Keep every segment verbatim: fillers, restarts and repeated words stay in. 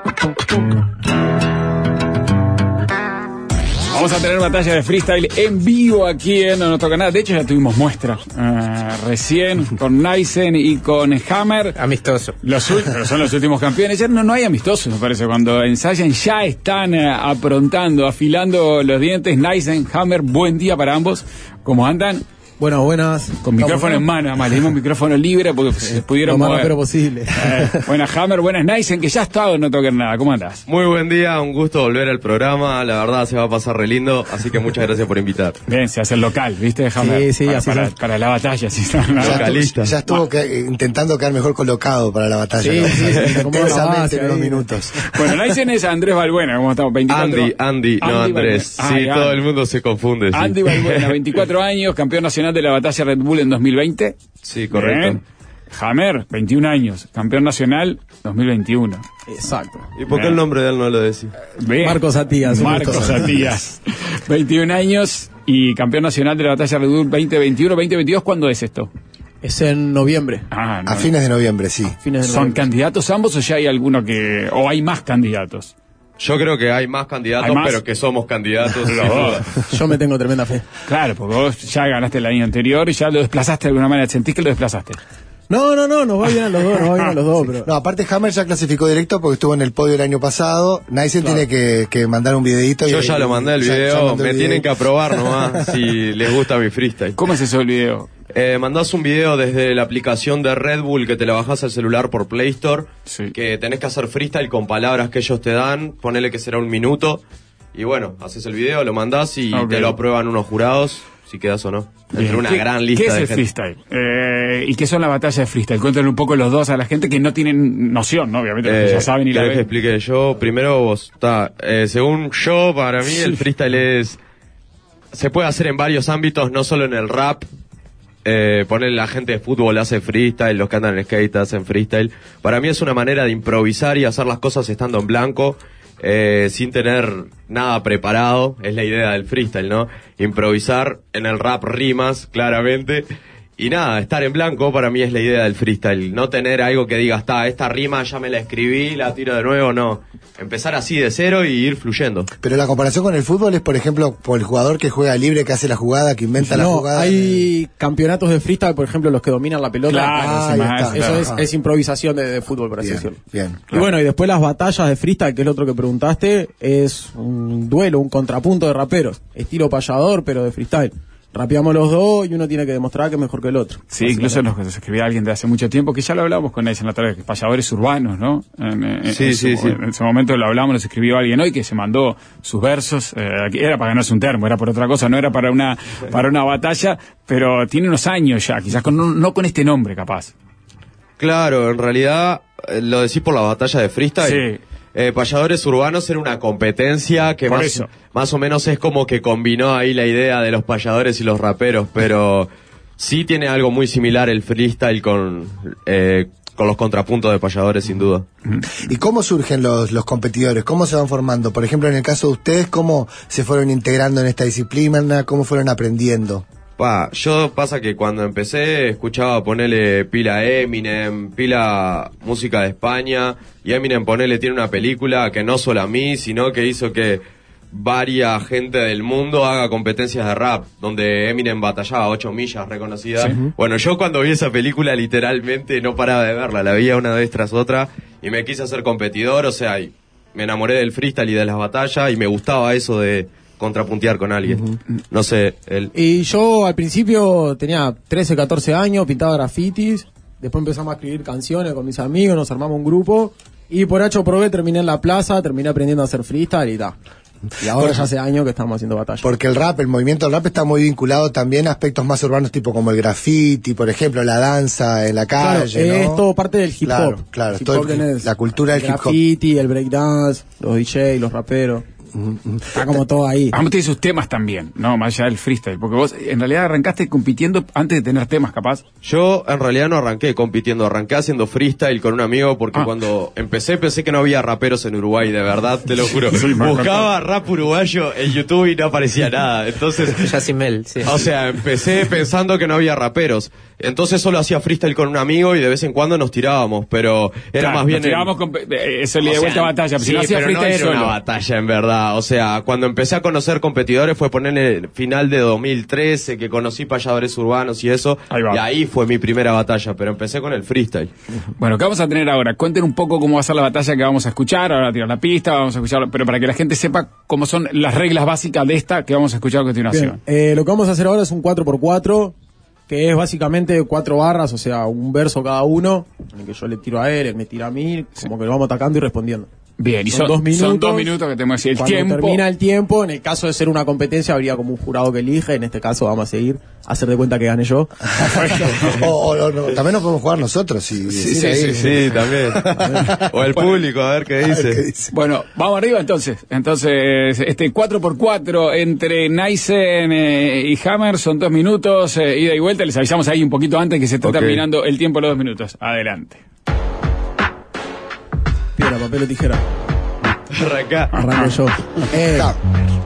Vamos a tener batalla de freestyle en vivo aquí en nuestro canal. De hecho, ya tuvimos muestra uh, recién con Nysen y con Hammer. Amistoso. Los, son los últimos campeones. Ya no, no hay amistosos, me parece. Cuando ensayan ya están uh, aprontando, afilando los dientes. Nysen, Hammer, buen día para ambos. ¿Cómo andan? Bueno, buenas. Con micrófono en mano, además, le dimos micrófono libre porque se pudieron lo mover. más pero posible. Eh, buenas Hammer, buenas Nysen, que ya ha estado en No Toquen Nada. ¿Cómo andás? Muy buen día, un gusto volver al programa. La verdad se va a pasar re lindo, así que muchas gracias por invitar. Bien, se hace el local, ¿viste, Hammer? Sí, sí, para, así para, es. para la batalla, sí. Ya, Localista. ya estuvo que, intentando quedar mejor colocado para la batalla. Sí, ¿no? sí, sí, se acomoda la Intensamente base en unos ahí. minutos. Bueno, Nysen es Andrés Balbuena, ¿cómo estamos? veinticuatro Andy, Andy, no Andy Andrés. Balbuena. Sí, Ah, todo Andy. el mundo se confunde. Sí. Andy Balbuena, veinticuatro años, campeón nacional de la batalla Red Bull en dos mil veinte. Sí, correcto. Bien. Hammer, veintiún años, campeón nacional dos mil veintiuno. Exacto. ¿Y por qué Bien. el nombre de él no lo decís? Bien. Marcos Atías. Marcos Atías. veintiún años y campeón nacional de la batalla Red Bull veinte veintiuno, veinte veintidós. ¿Cuándo es esto? Es en noviembre. Ah, no. A fines de noviembre, sí. Fines de ¿Son noviembre. candidatos ambos o ya hay alguno que... o hay más candidatos? Yo creo que hay más candidatos, ¿Hay más? pero que somos candidatos. sin Los duda. dos. Yo me tengo tremenda fe. Claro, porque vos ya ganaste el año anterior y ya lo desplazaste de alguna manera. ¿Sentís que lo desplazaste? No, no, no, nos va bien a los dos, nos va bien a los dos, pero... No, aparte Hammer ya clasificó directo porque estuvo en el podio el año pasado. Nysen Claro. tiene que, que mandar un videito. Yo y, ya lo mandé el ya- ya video, mandó el me video. tienen que aprobar nomás si les gusta mi freestyle. ¿Cómo es eso el video? Eh, mandás un video desde la aplicación de Red Bull que te la bajás al celular por Play Store, Sí. que tenés que hacer freestyle con palabras que ellos te dan, ponele que será un minuto, y bueno, haces el video, lo mandás y Ok. te lo aprueban unos jurados, si quedas o no. Bien. Entre una ¿Qué- gran lista ¿Qué es de el gente. freestyle? Eh, ¿Y qué son las batallas de freestyle? Cuéntenle un poco los dos a la gente que no tienen noción, ¿no? Obviamente, los que Eh, ya saben y la ¿querés que ven. explique yo? Primero vos, está, eh, según yo, para mí el freestyle es, se puede hacer en varios ámbitos, no solo en el rap. Eh, poner la gente de fútbol hace freestyle, los que andan en skate hacen freestyle. Para mí es una manera de improvisar y hacer las cosas estando en blanco, eh, sin tener nada preparado. Es la idea del freestyle, ¿no? Improvisar, en el rap rimas, claramente. Y nada, estar en blanco para mí es la idea del freestyle. No tener algo que diga, está, esta rima ya me la escribí, la tiro de nuevo, no. Empezar así de cero y ir fluyendo. Pero la comparación con el fútbol es, por ejemplo, por el jugador que juega libre, que hace la jugada, que inventa la No, jugada. hay campeonatos de freestyle, por ejemplo, los que dominan la pelota. Claro, Ah, sí, ahí más, está. claro. Eso es, es improvisación de, de fútbol, por así Bien, decirlo. bien. Y bueno, y después las batallas de freestyle, que es lo otro que preguntaste, es un duelo, un contrapunto de raperos. Estilo payador, pero de freestyle. Rapeamos los dos y uno tiene que demostrar que es mejor que el otro. Sí, incluso nos escribía alguien de hace mucho tiempo, que ya lo hablamos con Nysen la otra vez, que payadores urbanos, ¿no? En, en- Sí, en sí, su, sí. En ese momento lo hablamos, nos escribió alguien hoy que se mandó sus versos, eh, que era para ganarse un termo, era por otra cosa, no era para una para una batalla, pero tiene unos años ya, quizás con, no, no con este nombre, capaz. Claro, en realidad, eh, lo decís por la batalla de freestyle. Sí. Eh, Payadores Urbanos era una competencia que Por más, eso. más o menos es como que combinó ahí la idea de los payadores y los raperos, pero sí tiene algo muy similar el freestyle con, eh, con los contrapuntos de payadores, sin duda. ¿Y cómo surgen los, los competidores? ¿Cómo se van formando? Por ejemplo, en el caso de ustedes, ¿cómo se fueron integrando en esta disciplina? ¿Cómo fueron aprendiendo? Pa, yo pasa que cuando empecé escuchaba ponerle pila Eminem, pila música de España, y Eminem ponele tiene una película que no solo a mí, sino que hizo que varia gente del mundo haga competencias de rap, donde Eminem batallaba ocho millas reconocida. Sí. Bueno, yo cuando vi esa película literalmente no paraba de verla, la veía una vez tras otra y me quise hacer competidor, o sea, y me enamoré del freestyle y de las batallas y me gustaba eso de contrapuntear con alguien. No sé, él... Y yo al principio tenía trece, catorce años, pintaba grafitis, después empezamos a escribir canciones con mis amigos, nos armamos un grupo, y por hecho probé, terminé en la plaza, terminé aprendiendo a hacer freestyle y ta. Y ahora ya hace años que estamos haciendo batalla. Porque el rap, el movimiento del rap está muy vinculado también a aspectos más urbanos, tipo como el graffiti, por ejemplo, la danza en la Claro, calle, ¿no? es todo parte del hip hop. Claro, claro, Hip todo hop el- tenés la cultura del el hip hop. graffiti, el breakdance, los D J, los raperos. Está como todo ahí. Vamos, tiene sus temas también, ¿no? Más allá del freestyle, porque vos en realidad arrancaste compitiendo antes de tener temas, capaz. Yo en realidad no arranqué compitiendo, arranqué haciendo freestyle con un amigo porque Ah. cuando empecé pensé que no había raperos en Uruguay, de verdad, te lo juro. Sí, me Buscaba rap uruguayo en YouTube y no aparecía nada. Entonces, Yacimel, sí. o sea, empecé pensando que no había raperos. Entonces solo hacía freestyle con un amigo y de vez en cuando nos tirábamos, pero era Claro, más bien... nos tirábamos con, eh, eso le O de vuelta sea, a batalla, pero sí, si no hacía pero no freestyle era una solo. batalla en verdad. O sea, cuando empecé a conocer competidores fue poner el final de dos mil trece, que conocí payadores urbanos y eso, Ahí va. y ahí fue mi primera batalla, pero empecé con el freestyle. Bueno, ¿qué vamos a tener ahora? Cuenten un poco cómo va a ser la batalla que vamos a escuchar, ahora tirar la pista, vamos a escuchar, pero para que la gente sepa cómo son las reglas básicas de esta que vamos a escuchar a continuación. Bien, eh, lo que vamos a hacer ahora es un cuatro por cuatro, que es básicamente cuatro barras, o sea, un verso cada uno, en el que yo le tiro a él, él me tira a mí, como que lo vamos atacando y respondiendo. Bien, y Son son, dos minutos. son dos minutos que tenemos que decir. El Cuando tiempo. termina el tiempo, en el caso de ser una competencia, habría como un jurado que elige, en este caso vamos a seguir, a hacer de cuenta que gane yo. o, o- o no, también nos podemos jugar nosotros. Si, Sí, decir sí, ahí. sí, Sí, también. O el público, a ver qué A ver dice. qué dice. Bueno, vamos arriba entonces. Entonces, este cuatro por cuatro entre Naisen eh, y Hammer son dos minutos, eh, ida y vuelta. Les avisamos ahí un poquito antes que se está Ok. terminando el tiempo de los dos minutos. Adelante. Piedra, papel o tijera. Arrancá. Arranco yo. Eh, Ja.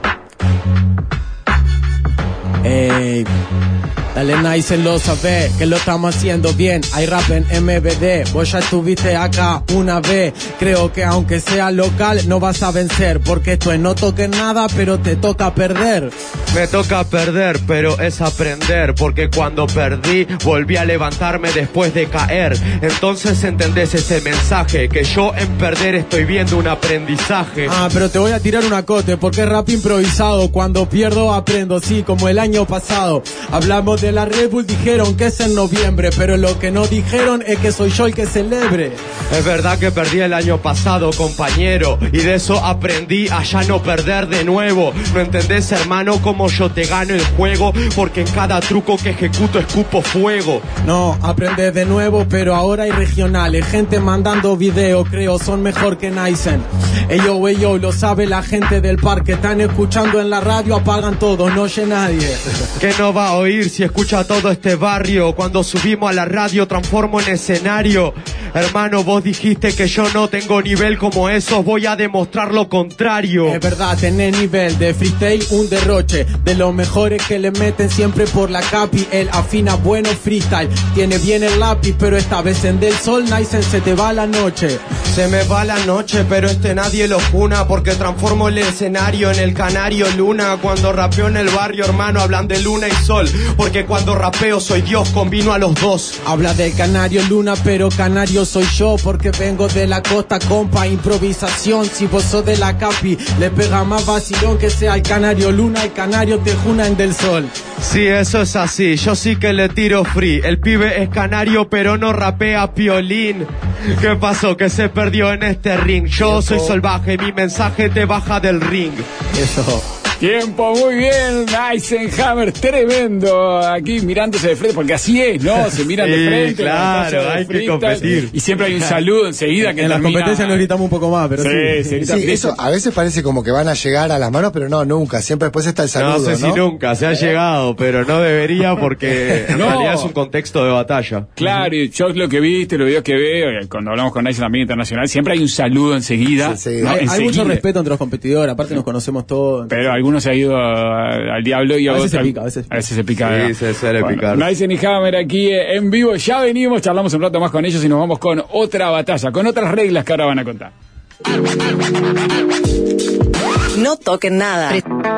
Ey, dale nice, lo sabe, que lo estamos haciendo bien. Hay rap en M V D, vos ya estuviste acá una vez. Creo que aunque sea local no vas a vencer, porque esto es no toques nada, pero te toca perder. Me toca perder, pero es aprender, porque cuando perdí volví a levantarme después de caer. Entonces entendés ese mensaje, que yo en perder estoy viendo un aprendizaje. Ah, pero te voy a tirar un acote, porque es rap improvisado. Cuando pierdo aprendo, sí, como el año pasado. Hablamos de la Red Bull, dijeron que es en noviembre, pero lo que no dijeron es que soy yo el que celebre. Es verdad que perdí el año pasado, compañero, y de eso aprendí a ya no perder de nuevo. No entendés, hermano, cómo yo te gano el juego, porque en cada truco que ejecuto escupo fuego. No, aprendes de nuevo, pero ahora hay regionales. Gente mandando video, creo, son mejor que Naisen. Ello, ello, lo sabe la gente del parque. Están escuchando en la radio, apagan todo, no oye nadie. Que no va a oír si escucha todo este barrio. Cuando subimos a la radio transformo en escenario. Hermano, vos dijiste que yo no tengo nivel como esos, voy a demostrar lo contrario. Es verdad, tenés nivel de freestyle, un derroche. De los mejores que le meten siempre por la capi. Él afina bueno freestyle, tiene bien el lápiz, pero esta vez en Del Sol, Naisen, se te va la noche. Se me va la noche, pero este nadie lo juna, porque transformo el escenario en el canario luna. Cuando rapeo en el barrio, hermano, hablan de luna y sol, porque cuando rapeo soy Dios, combino a los dos. Habla del canario luna, pero canario soy yo, porque vengo de la costa, compa, improvisación. Si vos sos de la capi, le pega más vacilón que sea el canario luna, el canario te juna en Del Sol. Sí, eso es así, yo sí que le tiro free. El pibe es canario, pero no rapea piolín. ¿Qué pasó? Que se perdió en este ring. Yo soy salvaje, mi mensaje te baja del ring. Eso. Tiempo, muy bien, Eisenhammer, tremendo, aquí mirándose de frente, porque así es, ¿no? Se miran Sí, de frente. claro, la batalla de hay que freestyle, competir. Y siempre hay un saludo enseguida que En las termina- competencias nos gritamos un poco más, pero sí. Sí, sí, Sí, de eso hecho- a veces parece como que van a llegar a las manos, pero no, nunca. Siempre después está el saludo, No sé si ¿no? nunca se ha llegado, pero no debería, porque en No. realidad es un contexto de batalla. Claro, y yo lo que viste, los videos que veo, y cuando hablamos con Naisen también internacional, siempre hay un saludo enseguida. Sí, sí. ¿no? Hay, hay Enseguida. mucho respeto entre los competidores, aparte nos conocemos todos. Pero algunos se ha ido a- al diablo y A veces otros- se pica, a veces. se pica. Sí, ¿verdad? se suele Bueno, picar. Naisen y Hammer aquí eh, en vivo. Ya venimos, charlamos un rato más con ellos y nos vamos con otra batalla, con otras reglas que ahora van a contar. No toquen nada.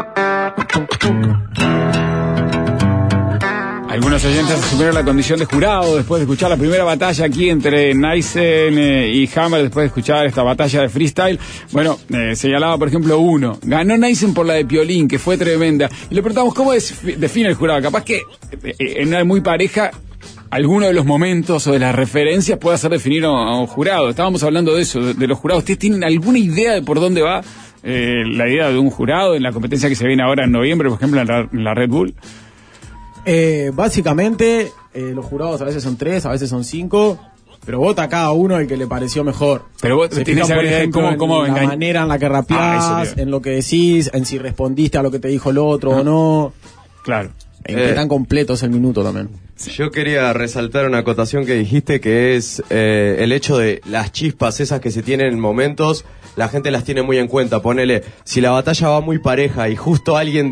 Algunos oyentes asumieron la condición de jurado después de escuchar la primera batalla aquí entre Naisen eh, y Hammer, después de escuchar esta batalla de freestyle. Bueno, eh, señalaba por ejemplo uno. Ganó Naisen por la de Piolín, que fue tremenda. Y le preguntamos cómo es- define el jurado. Capaz que eh, en una muy pareja, alguno de los momentos o de las referencias puede hacer definir a a un jurado. Estábamos hablando de eso, de, de los jurados. ¿Ustedes tienen alguna idea de por dónde va eh, la idea de un jurado en la competencia que se viene ahora en noviembre, por ejemplo, en la, en la Red Bull? Eh, básicamente, eh, los jurados a veces son tres, a veces son cinco, pero vota cada uno el que le pareció mejor. Pero vos Se tenés fijan, por idea de ejemplo, cómo- en cómo la engañ- manera en la que Ah, eso rapeás, te digo. en lo que decís, en si respondiste a lo que te dijo el otro o no, Claro. en Eh. qué tan completo es el minuto también. Yo quería resaltar una acotación que dijiste, que es eh, el hecho de las chispas esas que se tienen en momentos, la gente las tiene muy en cuenta. Ponele, si la batalla va muy pareja y justo alguien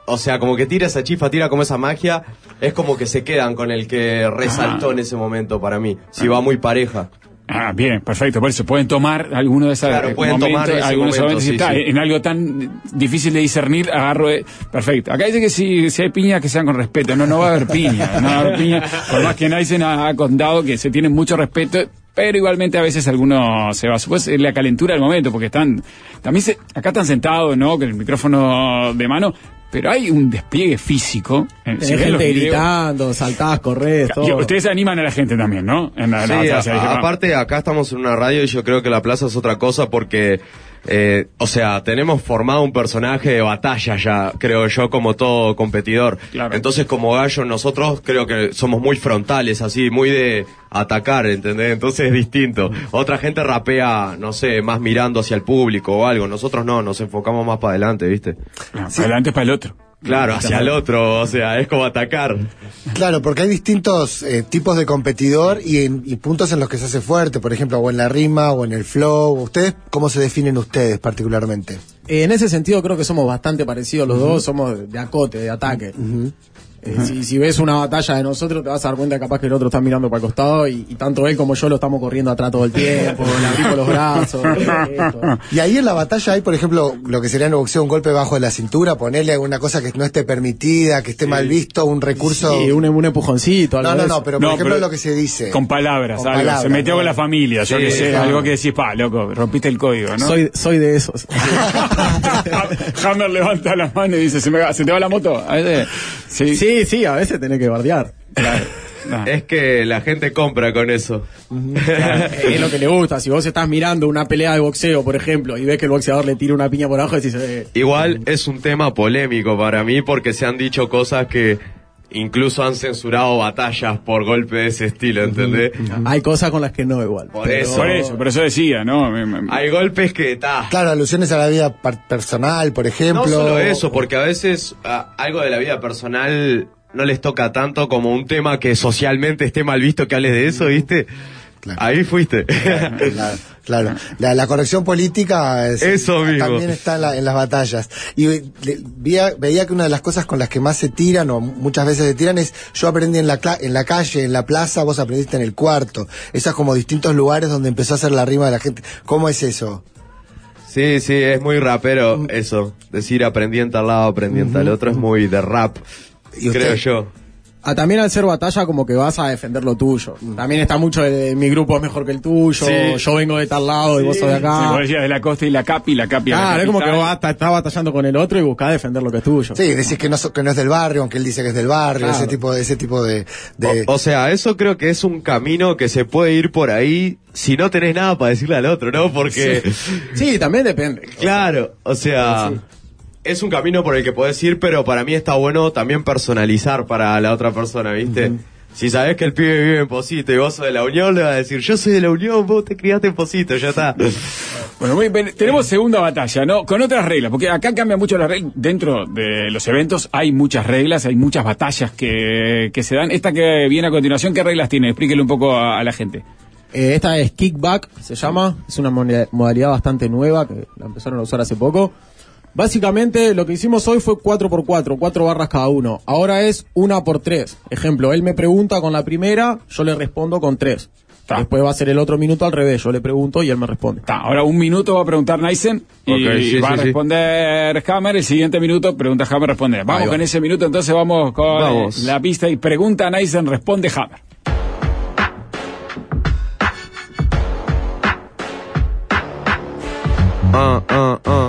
o sea, como que tira esa chispa, tira como esa magia, es como que se quedan con el que resaltó en ese momento para mí, si va muy pareja. Ah, bien, perfecto. Por eso pueden tomar alguno de esos Claro, pueden momentos, tomar ese algunos momento, momentos, sí, y está, sí. en algo tan difícil de discernir, agarro de... Perfecto. Acá dice que si, si hay piñas que sean con respeto. No, no va a haber piña. No va a haber piña. Por más que Naisen ha, ha contado que se tienen mucho respeto, pero igualmente a veces alguno se va. Pues la calentura del momento, porque están... También se, acá están sentados, ¿no? Con el micrófono de mano, pero hay un despliegue físico. Tenés Si ven los gente videos- gritando, saltás, corres, todo. Y ustedes animan a la gente también, ¿no? En la, Sí, la batalla, a- dije, a- va. aparte acá estamos en una radio y yo creo que la plaza es otra cosa porque, eh, o sea, tenemos formado un personaje de batalla ya, creo yo, como todo competidor. Claro. Entonces, como gallo, nosotros creo que somos muy frontales, así, muy de atacar, ¿entendés? Entonces es distinto. Otra gente rapea, no sé, más mirando hacia el público o algo. Nosotros no, nos enfocamos más para adelante, ¿viste? No, para adelante es para el otro. Claro, hacia el otro, o sea, es como atacar. Claro, porque hay distintos eh, tipos de competidor y, en- y puntos en los que se hace fuerte, por ejemplo, o en la rima o en el flow. ¿Ustedes cómo se definen ustedes particularmente? Eh, en ese sentido creo que somos bastante parecidos los dos, somos de acote, de ataque. Eh, si, si ves una batalla de nosotros te vas a dar cuenta que capaz que el otro está mirando para el costado y, y tanto él como yo lo estamos corriendo atrás todo el tiempo, le abrimos los brazos. esto. Y ahí en la batalla hay, por ejemplo, lo que sería en boxeo un golpe bajo de la cintura, ponerle alguna cosa que no esté permitida, que esté mal visto, un recurso... Sí, un, un empujoncito. algo No, no, de no, eso. pero por No, ejemplo pero lo que se dice. Con palabras, Con algo. palabras, Se metió ¿no? con la familia, yo Sí, que sé, claro. algo que decís, pa, loco, rompiste el código, ¿no? Soy, soy de esos. Hammer levanta la mano y dice, ¿se, me va, ¿se te va la moto? A veces, sí, Sí, sí, a veces tenés que bardear. claro. Ah. Es que la gente compra con eso. Es lo que le gusta. Si vos estás mirando una pelea de boxeo, por ejemplo, y ves que el boxeador le tira una piña por abajo, decís, eh, Igual es un tema polémico para mí porque se han dicho cosas que incluso han censurado batallas por golpe de ese estilo, ¿entendés? hay cosas con las que no igual. Por Pero- eso. Por eso, por eso decía, ¿no? Me- me- Hay golpes que ta. Claro, alusiones a la vida par- personal, por ejemplo. No solo eso, porque a veces a, algo de la vida personal no les toca tanto como un tema que socialmente esté mal visto que hables de eso, ¿viste? Claro. Ahí fuiste. Claro, claro. La, la corrección política es- Eso mismo. también está en, la- en las batallas. Y ve- le- veía, veía que una de las cosas con las que más se tiran, o muchas veces se tiran, es yo aprendí en la, cla- en la calle, en la plaza, vos aprendiste en el cuarto. Esos como distintos lugares donde empezó a hacer la rima de la gente. ¿Cómo es eso? Sí, sí, es muy rapero eso. Decir aprendí en tal lado, aprendí en tal otro es muy de rap, ¿Y usted? creo yo. Ah, también al ser batalla como que vas a defender lo tuyo. También está mucho de mi grupo es mejor que el tuyo, Sí. yo vengo de tal lado y vos sos de Sí, acá. vos decías de la costa y la capi, la capi a la Claro, es como que capital. vos estás estás batallando con el otro y buscás defender lo que es tuyo. Sí, decís que no, so- que no es del barrio, aunque él dice que es del barrio, Claro. ese tipo de, ese tipo de, de- O, o sea, eso creo que es un camino que se puede ir por ahí si no tenés nada para decirle al otro, ¿no? Porque, Sí, también depende. claro, o sea, es un camino por el que podés ir, pero para mí está bueno también personalizar para la otra persona, ¿viste? Si sabés que el pibe vive en Posito y vos sos de la Unión, le vas a decir, yo soy de la Unión, vos te criaste en Posito, ya está. Bueno, muy bien, tenemos segunda batalla, ¿no? Con otras reglas, porque acá cambian mucho las reglas. Dentro de los eventos hay muchas reglas, hay muchas batallas que, que se dan. Esta que viene a continuación, ¿qué reglas tiene? Explíquele un poco a, a la gente. Eh, esta es Kickback, se llama. Es una moda- modalidad bastante nueva que la empezaron a usar hace poco. Básicamente lo que hicimos hoy fue cuatro por cuatro, cuatro barras cada uno. Ahora es una por tres. Ejemplo, él me pregunta con la primera, yo le respondo con tres. Ta. Después va a ser el otro minuto al revés, yo le pregunto y él me responde. Ta, ahora un minuto va a preguntar Naisen y Ok, sí, va a sí, sí. responder Hammer. El siguiente minuto pregunta Hammer, responde. Vamos Ahí va. con ese minuto, entonces vamos con Vamos. la pista y pregunta Naisen, responde Hammer. Ah, ah, ah.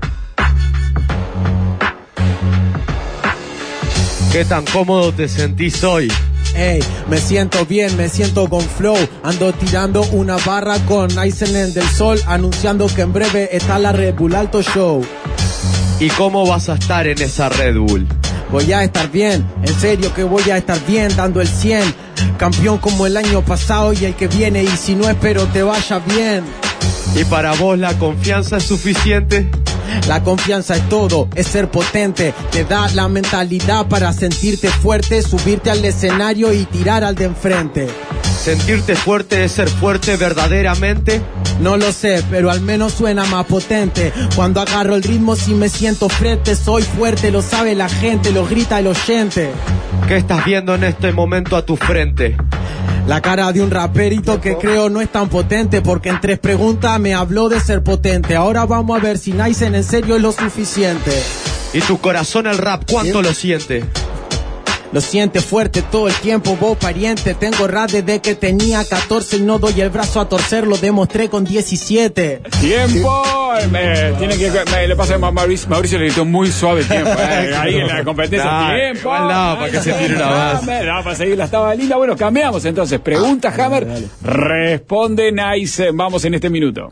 ¿Qué tan cómodo te sentís hoy? Ey, me siento bien, me siento con flow. Ando tirando una barra con Aizen del Sol, anunciando que en breve está la Red Bull Alto Show. ¿Y cómo vas a estar en esa Red Bull? Voy a estar bien, en serio que voy a estar bien, dando el cien. Campeón como el año pasado y el que viene, y si no espero te vaya bien. ¿Y para vos la confianza es suficiente? La confianza es todo, es ser potente. Te da la mentalidad para sentirte fuerte, subirte al escenario y tirar al de enfrente. ¿Sentirte fuerte es ser fuerte verdaderamente? No lo sé, pero al menos suena más potente. Cuando agarro el ritmo sí me siento frente. Soy fuerte, lo sabe la gente, lo grita el oyente. ¿Qué estás viendo en este momento a tu frente? La cara de un raperito que creo no es tan potente, porque en tres preguntas me habló de ser potente. Ahora vamos a ver si Naisen en serio es lo suficiente. ¿Y tu corazón el rap cuánto lo siente? Lo siente fuerte todo el tiempo, vos pariente. Tengo rap desde que tenía catorce y no doy el brazo a torcer, lo demostré con diecisiete. ¡Tiempo! Me, tiene que, me, le pasa a Mauricio, Mauricio le gritó muy suave el tiempo. Eh, ahí en la competencia. Nah, ¡Tiempo! igual no, para que se tire una más. No, para seguirla, estaba linda. Bueno, cambiamos entonces. Pregunta Hammer, responde Naisen. Vamos en este minuto.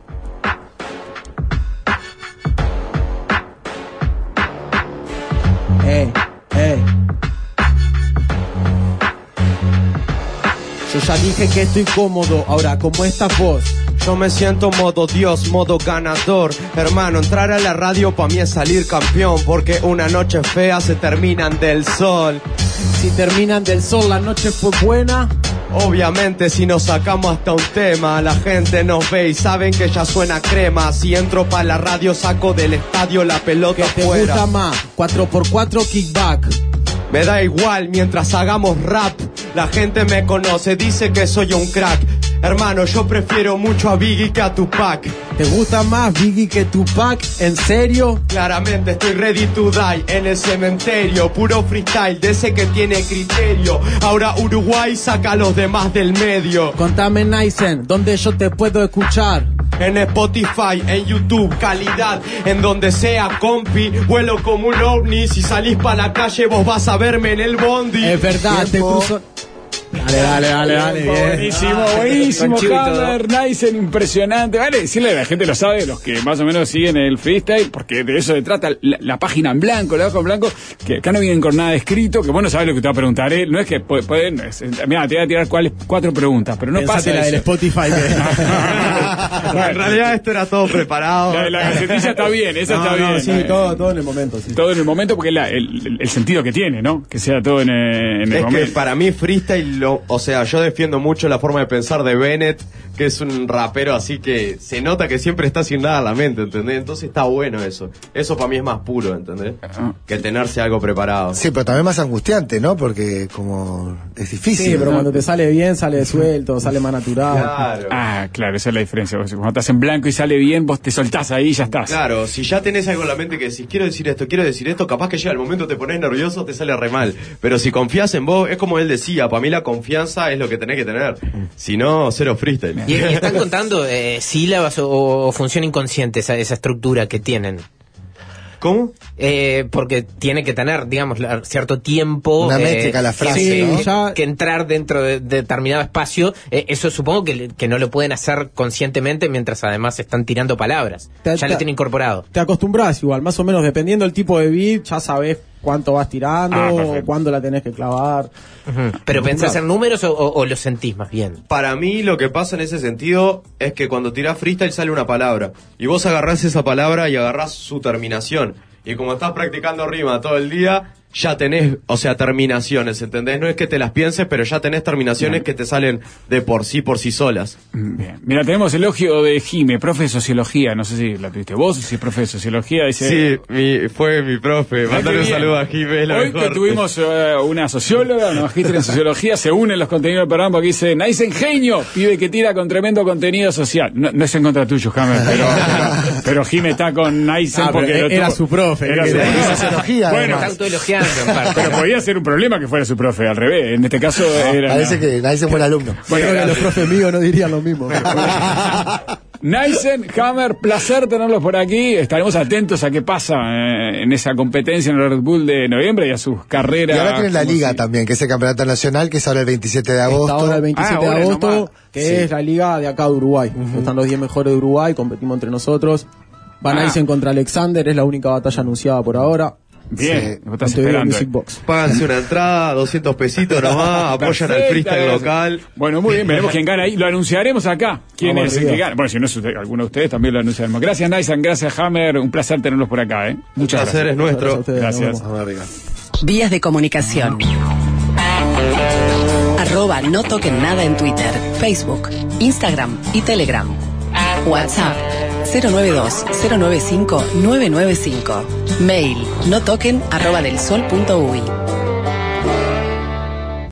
Ey, ey. Yo ya dije que estoy cómodo, ahora ¿cómo estás vos? Yo me siento modo Dios, modo ganador. Hermano, entrar a la radio pa' mí es salir campeón, porque una noche fea se terminan del sol. Si terminan del sol, la noche fue buena. Obviamente si nos sacamos hasta un tema, la gente nos ve y saben que ya suena crema. Si entro pa' la radio saco del estadio la pelota ¿Qué te fuera. gusta más? cuatro por cuatro kickback. Me da igual mientras hagamos rap. La gente me conoce, dice que soy un crack. Hermano, yo prefiero mucho a Biggie que a Tupac. ¿Te gusta más Biggie que Tupac? ¿En serio? Claramente estoy ready to die en el cementerio. Puro freestyle de ese que tiene criterio. Ahora Uruguay saca a los demás del medio. Contame Naisen, ¿dónde yo te puedo escuchar? En Spotify, en YouTube, calidad, en donde sea, compi. Vuelo como un ovni, si salís pa' la calle vos vas a verme en el bondi. Es verdad, te Tiempo. cruzo... Dale, dale, dale, dale. bien. Buenísimo, buenísimo, Con chivo y todo. Hammer, Naisen, impresionante. Vale, decirle a la gente lo sabe, los que más o menos siguen el freestyle, porque de eso se trata la, la página en blanco, la hoja en blanco, que acá no vienen con nada escrito, que vos no sabés lo que te va a preguntar, ¿eh? No es que pu- pueden, es- mira, te voy a tirar cuáles, cuatro preguntas, pero no Pensate pasa la del eso. Spotify. En realidad esto era todo preparado. La, la gacetilla está bien, esa No, está no, bien. sí, eh. todo, todo en el momento, sí. Todo en el momento, porque es la- el, el- el sentido que tiene, ¿no? Que sea todo en, eh, en el Es que momento. para mí freestyle, lo, o sea, yo defiendo mucho la forma de pensar de Bennett, que es un rapero así que se nota que siempre está sin nada a la mente, ¿entendés? Entonces está bueno eso. Eso para mí es más puro, ¿entendés? Que tenerse algo preparado. Sí, pero también más angustiante, ¿no? Porque como es difícil. Sí, pero ¿no? cuando te sale bien, sale suelto, sale más natural. Claro. Ah, claro, esa es la diferencia. Vos, cuando estás en blanco y sale bien, vos te soltás ahí y ya estás. Claro, si ya tenés algo en la mente que decís, quiero decir esto, quiero decir esto, capaz que llega el momento, te pones nervioso, te sale re mal. Pero si confías en vos, es como él decía, para mí la confianza es lo que tenés que tener. Si no, cero freestyle. Y, y están contando eh, sílabas o, o funciona inconsciente esa, esa estructura que tienen. ¿Cómo? Eh, porque tiene que tener, digamos, la- cierto tiempo. Una eh, métrica la frase, tiene ¿no? que, Ya- que entrar dentro de, de determinado espacio. Eh, eso supongo que, le- que no lo pueden hacer conscientemente mientras además están tirando palabras. Te- ya te- lo tienen incorporado. Te acostumbras igual, más o menos, dependiendo del tipo de beat, ya sabes cuánto vas tirando, Ah, o perfecto. cuándo la tenés que clavar. Ujú. ¿Pero pensás en números o, o- o lo sentís más bien? Para mí lo que pasa en ese sentido es que cuando tirás freestyle sale una palabra y vos agarrás esa palabra y agarrás su terminación y como estás practicando rima todo el día ya tenés, o sea, terminaciones, ¿entendés? No es que te las pienses, pero ya tenés terminaciones que te salen de por sí, por sí solas. Bien. Mira, tenemos elogio de Jime, profe de sociología. No sé si la tuviste vos, si es profe de sociología. Dice, Sí, mi, fue mi profe. Ah, Mandale qué un bien. saludo a Jiménez. Hoy que tuvimos eh, una socióloga, una magíster en sociología, se unen los contenidos del programa porque dice, Naisen genio, pibe que tira con tremendo contenido social. No, no es en contra tuyo, Hammer, pero, pero Jime está con Naisen Ah, pero porque... lo era tuvo- su profe, Era que su era- profe. sociología, Bueno, Está autoelogiando en parte. pero podía ser un problema que fuera su profe, al revés. En este caso era... Parece que nadie se fue el alumno. Bueno, Creo que los profes míos no dirían lo mismo. Naisen, Hammer, placer tenerlos por aquí. Estaremos atentos a qué pasa eh, en esa competencia en el Red Bull de noviembre y a sus carreras. Y ahora tienen la como liga si- también, que es el campeonato nacional, que es ahora el veintisiete de agosto. Está ahora el veintisiete Ah, ahora de agosto, nomás. que Sí. es la liga de acá de Uruguay. Están los diez mejores de Uruguay, competimos entre nosotros. Van Ah. Naisen contra Alexander, es la única batalla anunciada por ahora. Bien, Sí. vos estás Montevideo esperando. Music Box. Páganse una entrada, doscientos pesitos nomás, apoyan al Perfecto, freestyle gracias. local. Bueno, muy bien, veremos quién gana ahí. Lo anunciaremos acá. ¿Quién Vamos es el arriba. que gana? Bueno, si no es usted, alguno de ustedes también lo anunciaremos. Gracias, Naisen, gracias, Hammer. Un placer tenerlos por acá, ¿eh? Un Muchas placer gracias. es nuestro. Gracias a ustedes, Gracias. nos vemos. Vamos arriba. Vías de comunicación. Arroba no toquen nada en Twitter, Facebook, Instagram y Telegram. WhatsApp cero nueve dos cero nueve cinco nueve nueve cinco. Mail no toquen arroba del sol punto uy.